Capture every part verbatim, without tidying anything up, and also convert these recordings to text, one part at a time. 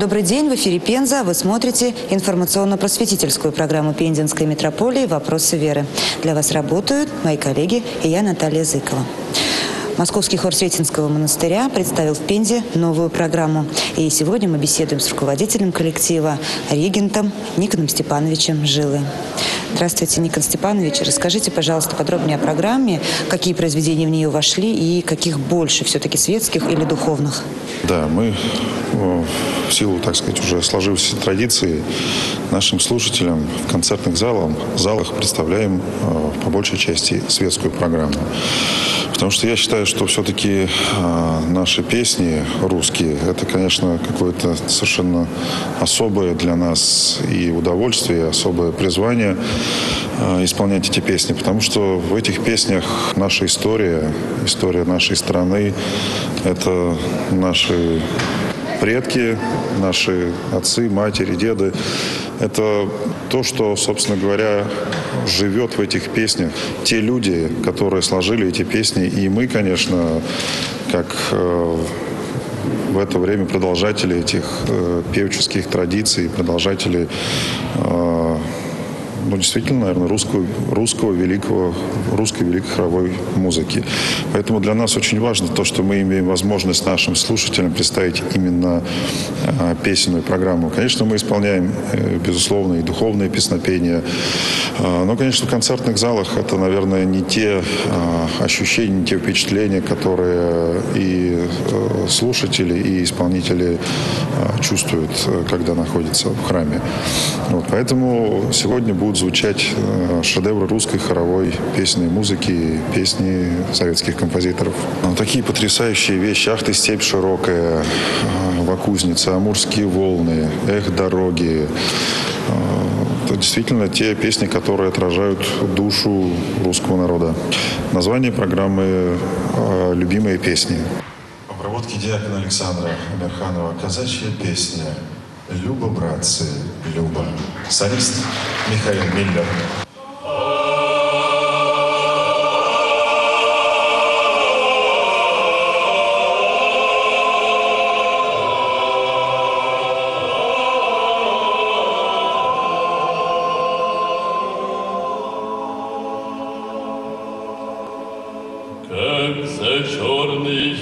Добрый день, в эфире Пенза. Вы смотрите информационно-просветительскую программу Пензенской метрополии «Вопросы веры». Для вас работают мои коллеги и я, Наталья Зыкова. Московский хор Сретенского монастыря представил в Пензе новую программу. И сегодня мы беседуем с руководителем коллектива, регентом Никоном Степановичем Жилой. Здравствуйте, Никон Степанович. Расскажите, пожалуйста, подробнее о программе, какие произведения в нее вошли и каких больше, все-таки светских или духовных? Да, мы в силу, так сказать, уже сложившейся традиции нашим слушателям в концертных залах, залах представляем по большей части светскую программу. Потому что я считаю, что все-таки наши песни русские, это, конечно, какое-то совершенно особое для нас и удовольствие, и особое призвание исполнять эти песни. Потому что в этих песнях наша история, история нашей страны, это наши предки, наши отцы, матери, деды. Это то, что, собственно говоря, живет в этих песнях. Те люди, которые сложили эти песни, и мы, конечно, как э, в это время продолжатели этих э, певческих традиций, продолжатели э, ну, действительно, наверное, русского, русского великого, русской великой хоровой музыки. Поэтому для нас очень важно то, что мы имеем возможность нашим слушателям представить именно э, песенную программу. Конечно, мы исполняем, э, безусловно, и духовные песнопения, э, но, конечно, в концертных залах это, наверное, не те э, ощущения, не те впечатления, которые и э, слушатели, и исполнители э, чувствуют, э, когда находятся в храме. Вот, поэтому сегодня будут звучать шедевры русской хоровой песни и музыки, песни советских композиторов. Такие потрясающие вещи. «Ах ты, степь широкая», «Вакузница», «Амурские волны», «Эх, дороги». Это действительно те песни, которые отражают душу русского народа. Название программы «Любимые песни». В обработке диакона Александра Амирханова «Казачья песня». Люба, братцы, Люба. Солист Михаил Миллер. Как за черный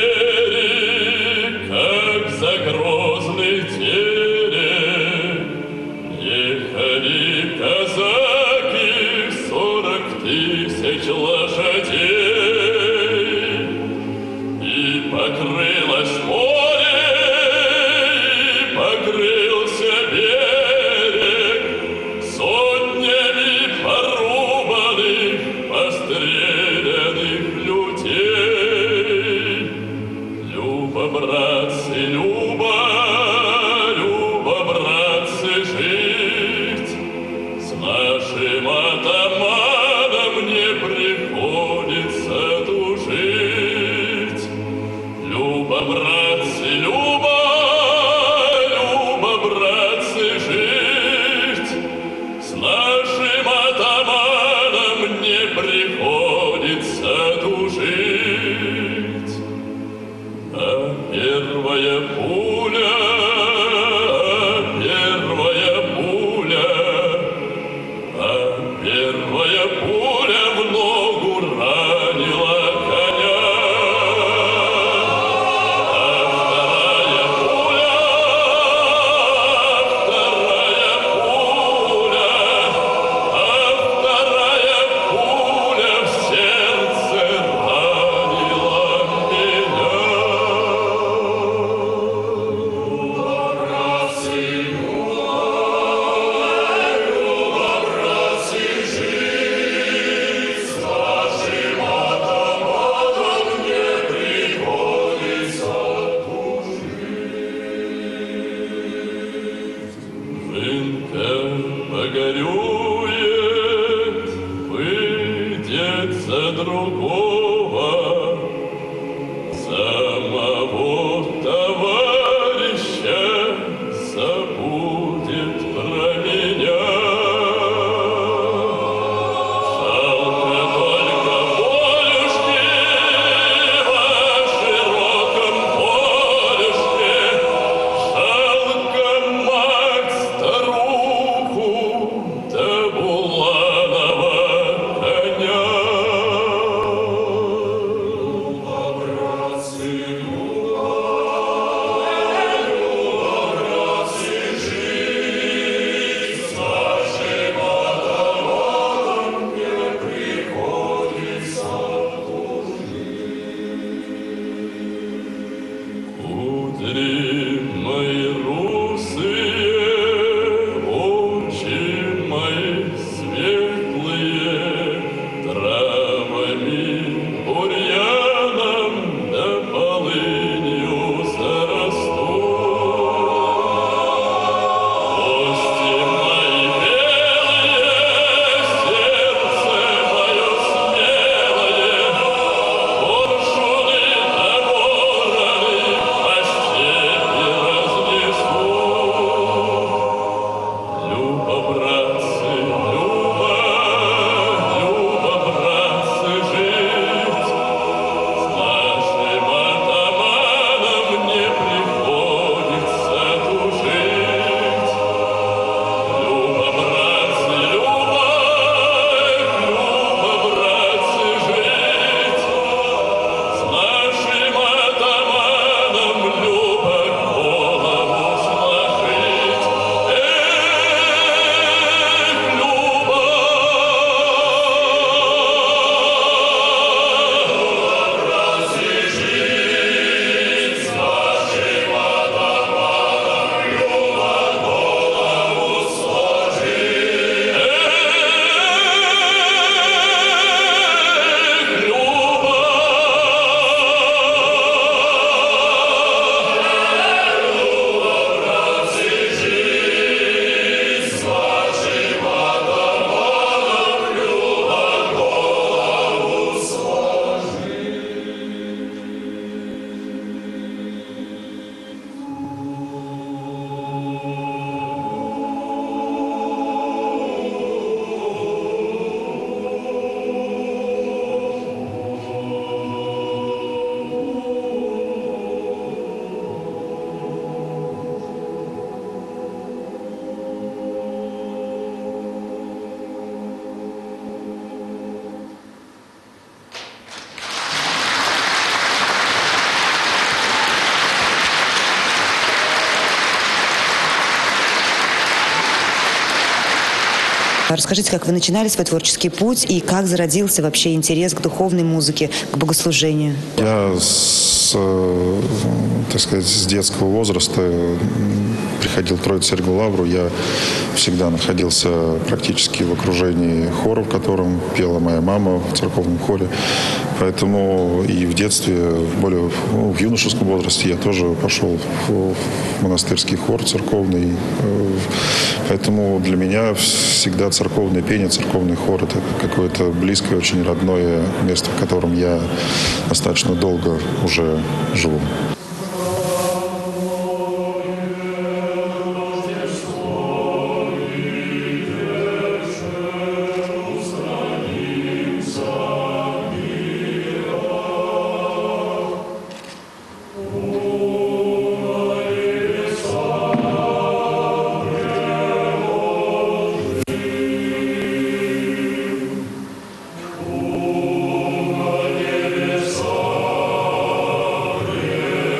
ерик, как за грозный терек, ехали казаки в сорок тысяч лошадей, и покрылось море, и покрылся берег сотнями порубанных, постреленных людей. Люба, братцы, Люба, Люба, братцы, жить с нашим атаманом не приходится тужить. Люба, братцы, Люба, Люба, братцы, жить с нашим атаманом не приходится тужить. А первая пуля, а первая пуля, а первая пуля в ногу ранила коня. А вторая пуля, вторая пуля, а вторая пуля в сердце ранила меня. Вынка погорюет, выйдет за другого, самого товарища забудет про меня. Жалко только полюшки во широком полюшке, жалко Расскажите, как вы начинали свой творческий путь и как зародился вообще интерес к духовной музыке, к богослужению? Я, с, э, так сказать, с детского возраста приходил в Троице-Сергию Лавру. Я всегда находился практически в окружении хора, в котором пела моя мама в церковном хоре. Поэтому и в детстве, более ну, в юношеском возрасте я тоже пошел в, в монастырский хор церковный. Поэтому для меня всегда церковное пение, церковный хор – это какое-то близкое, очень родное место, в котором я достаточно долго уже живу. О,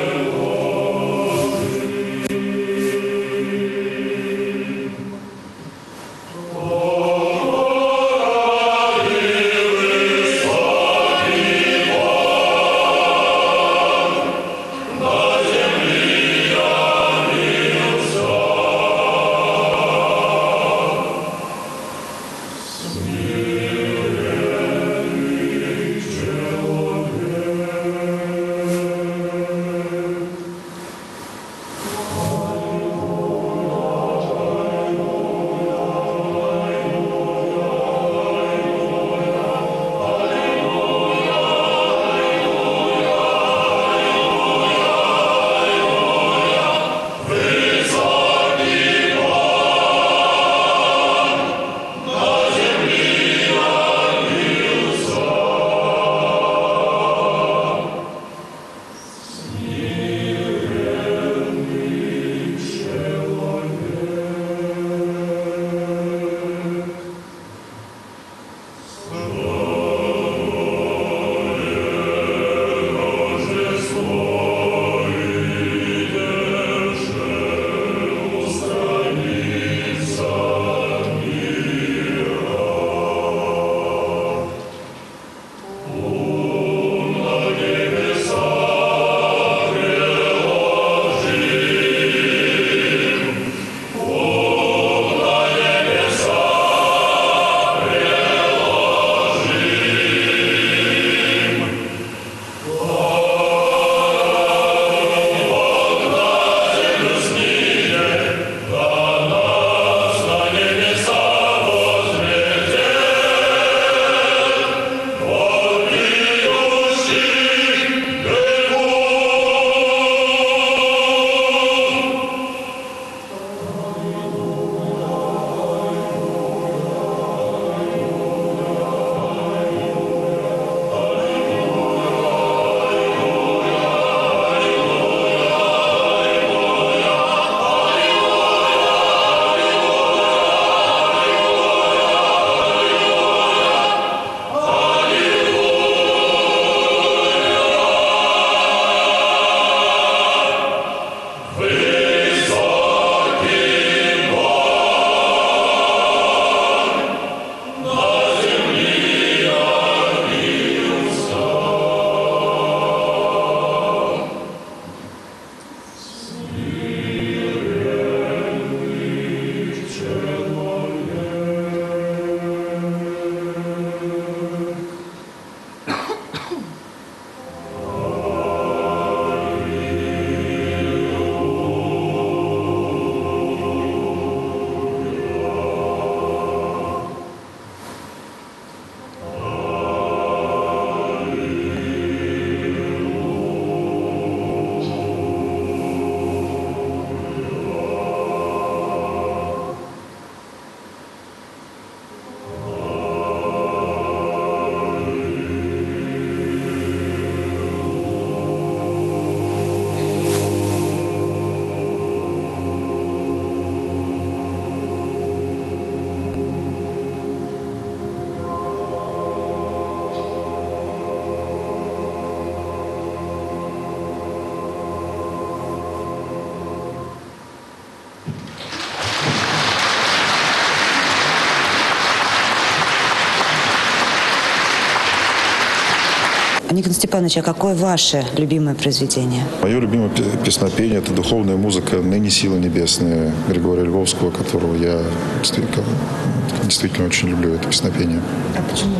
Николай Степанович, а какое ваше любимое произведение? Мое любимое песнопение – это духовная музыка «Ныне силы небесные» Григория Львовского, которого я действительно, действительно очень люблю, это песнопение. А почему?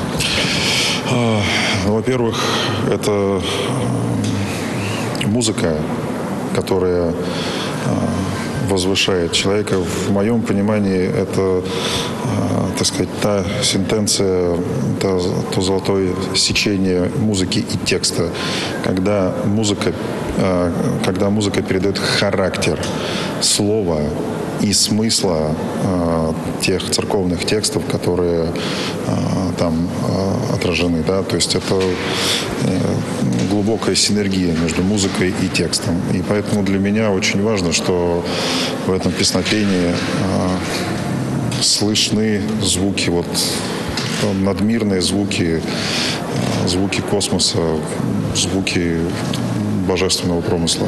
Ну, во-первых, это музыка, которая возвышает человека. В моем понимании это, так сказать, та сентенция, та, то золотое сечение музыки и текста, когда музыка, когда музыка передает характер слова и смысла э, тех церковных текстов, которые э, там э, отражены, да, то есть это э, глубокая синергия между музыкой и текстом, и поэтому для меня очень важно, что в этом песнопении э, слышны звуки, вот надмирные звуки, э, звуки космоса, звуки божественного промысла.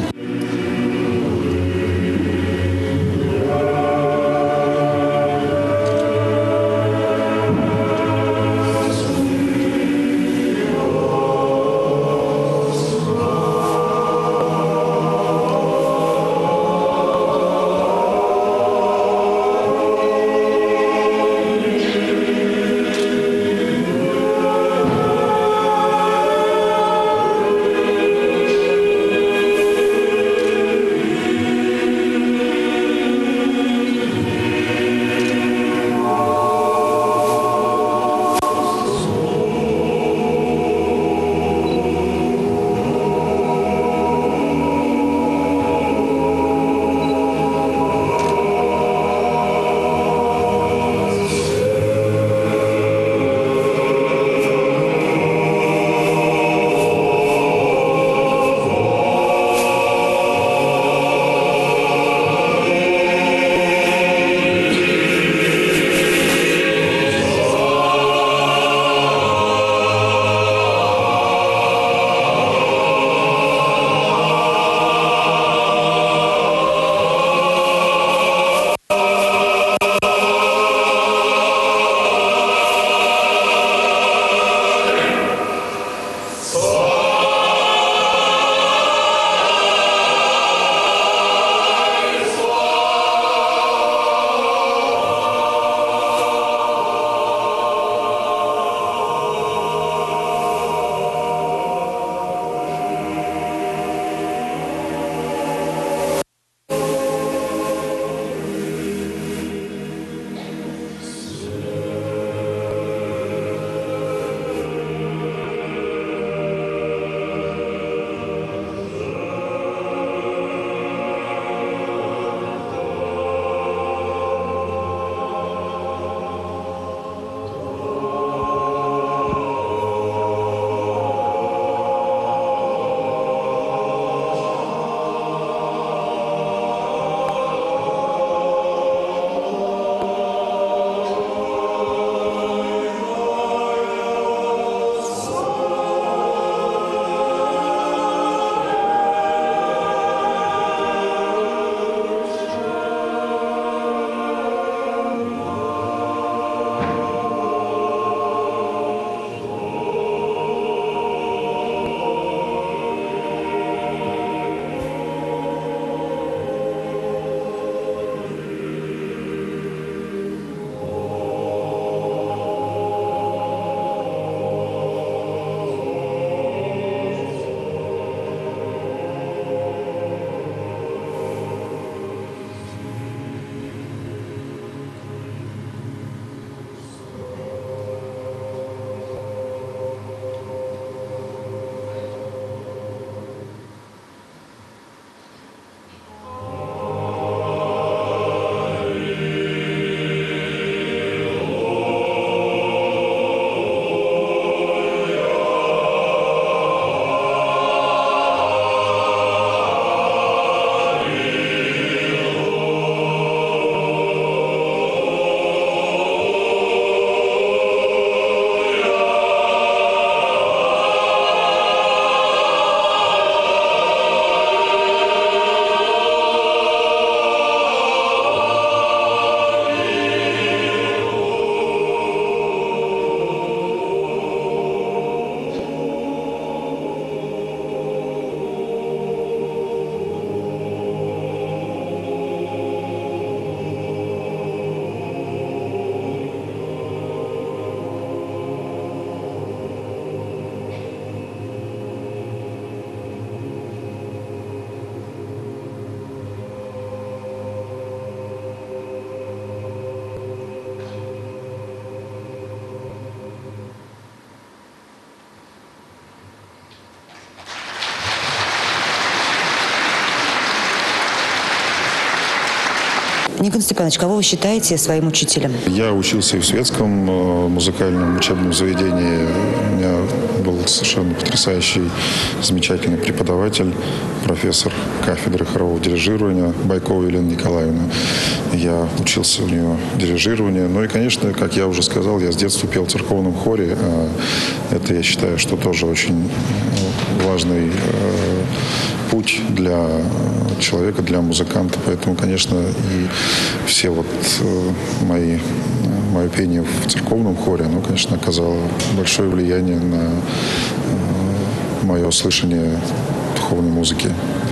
Николай Степанович, кого вы считаете своим учителем? Я учился и в светском э, музыкальном учебном заведении. У меня был совершенно потрясающий, замечательный преподаватель, профессор кафедры хорового дирижирования Байкова Елена Николаевна. Я учился у нее дирижированию. Ну и, конечно, как я уже сказал, я с детства пел в церковном хоре. Это, я считаю, что тоже очень важный путь для человека, для музыканта. Поэтому, конечно, и все вот мои, мое пение в церковном хоре, оно, конечно, оказало большое влияние на мое слышание духовной музыки.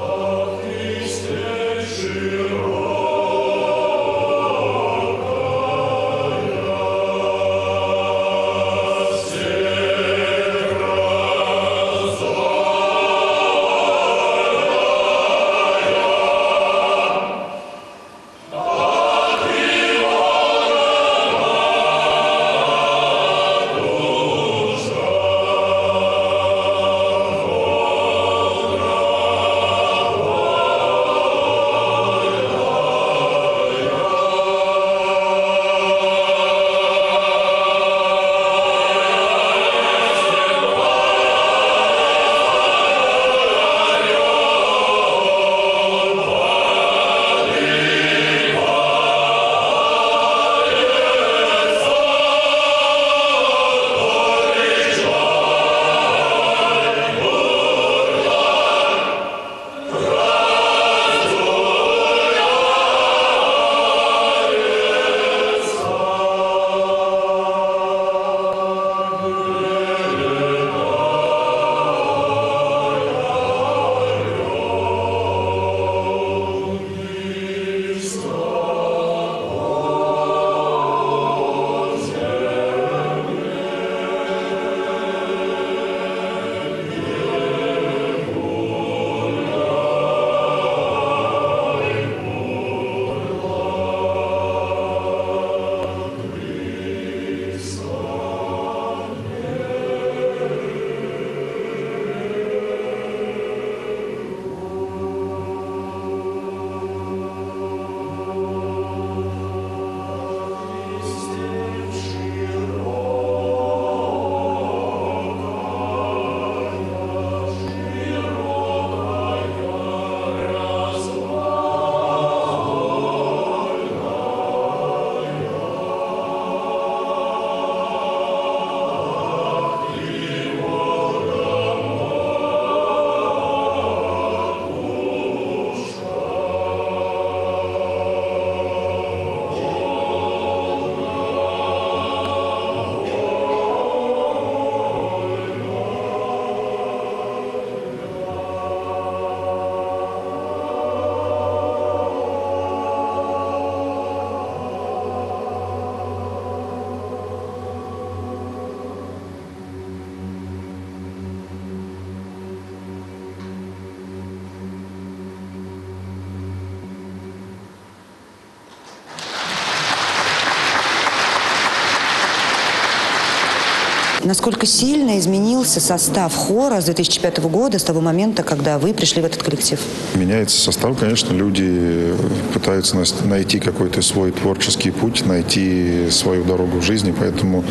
Насколько сильно изменился состав хора с две тысячи пятого года, с того момента, когда вы пришли в этот коллектив? Меняется состав, конечно, люди пытаются найти какой-то свой творческий путь, найти свою дорогу в жизни, поэтому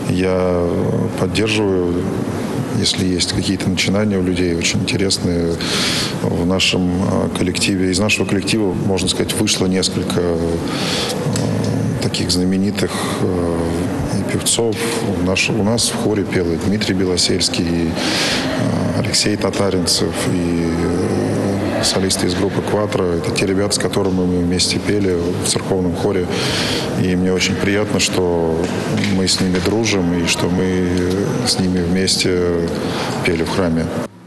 я поддерживаю, если есть какие-то начинания у людей очень интересные. В нашем коллективе, из нашего коллектива, можно сказать, вышло несколько таких знаменитых и певцов. У нас, у нас в хоре пел и Дмитрий Белосельский, и Алексей Татаринцев, и солисты из группы «Кватро». Это те ребята, с которыми мы вместе пели в церковном хоре. И мне очень приятно, что мы с ними дружим, и что мы с ними вместе пели в храме.